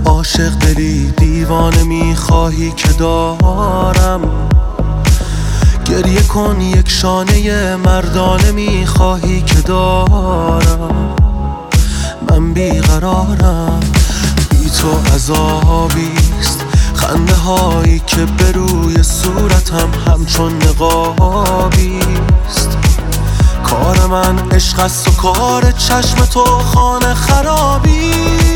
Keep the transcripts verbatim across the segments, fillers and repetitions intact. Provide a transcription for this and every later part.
عاشق دلی دیوانه میخواهی که دارم، گریه کن یک شانه مردانه میخواهی که دارم. من بیقرارم، بی تو عذابیست، خنده هایی که به روی صورتم همچون نقابیست. کار من عشق است و کار چشم تو خانه خرابی.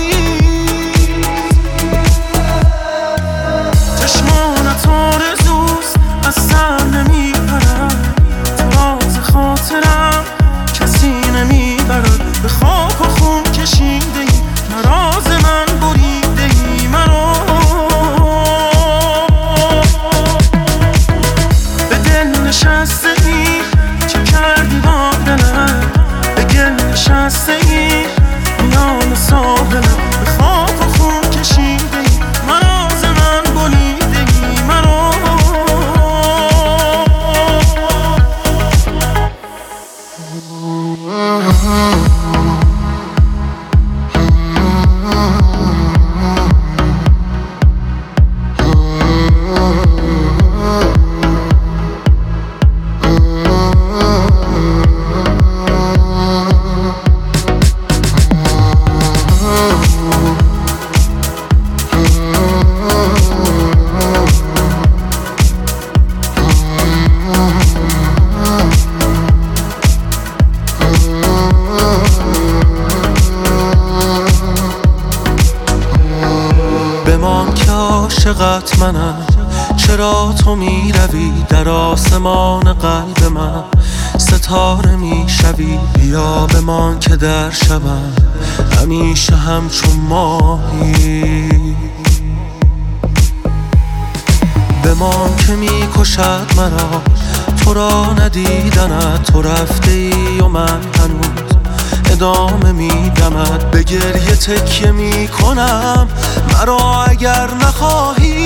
چشمانت آرزوست از سر نمیپرد، تو راز خاطرم کسی نمیبرد. به خاک و خون کشیده ای نراز من بریده ای مرا. به دل نشسته ای چه کردی با دلم، به گل نشسته ای میان ساحلم. به خاک و خون کشیده ای نراز من بریده ای مرا. بمان که عاشقت منم، چرا تو می روی در آسمان قلب من، ستاره می شوی. بیا بمان که در شبم همیشه همچون ماهی. بمان که می کشد مرا تو را ندیدنت، تو رفته ای و من هنوز ادامه میدمد. به گریه تکیه میکنم مرا اگر نخواهی.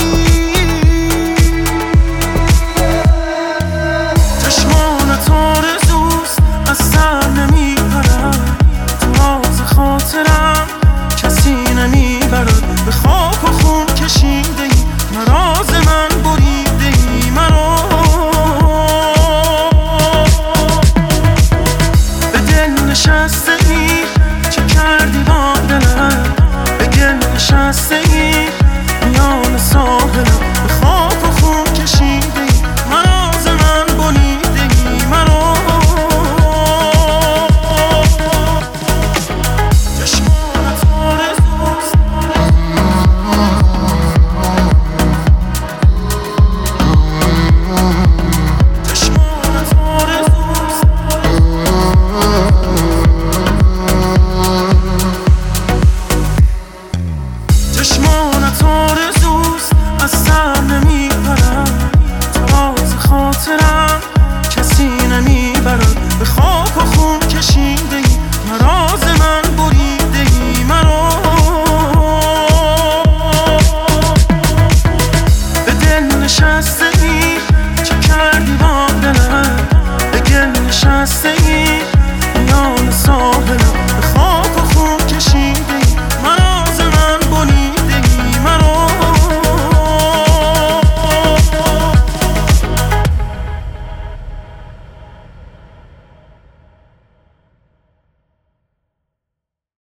چشمانت آرزوست از سر نمیپرد، تو راز خاطرم کسی نمیبرد. به خاک و خون کشیده ای نراز من بریده ای مرا. به دل نشسته ای چه کردی با دلم، به گل نشسته ای میان ساحلم. به خاک و خون کشیده ای نراز من بریده ای مرا. چشمانت آرزوست چشمانت آرزوست چشمانت آرزوست از سر نمیپرد، تو راز خاطرم کسی نمیبرد. به خاک و خون کشیده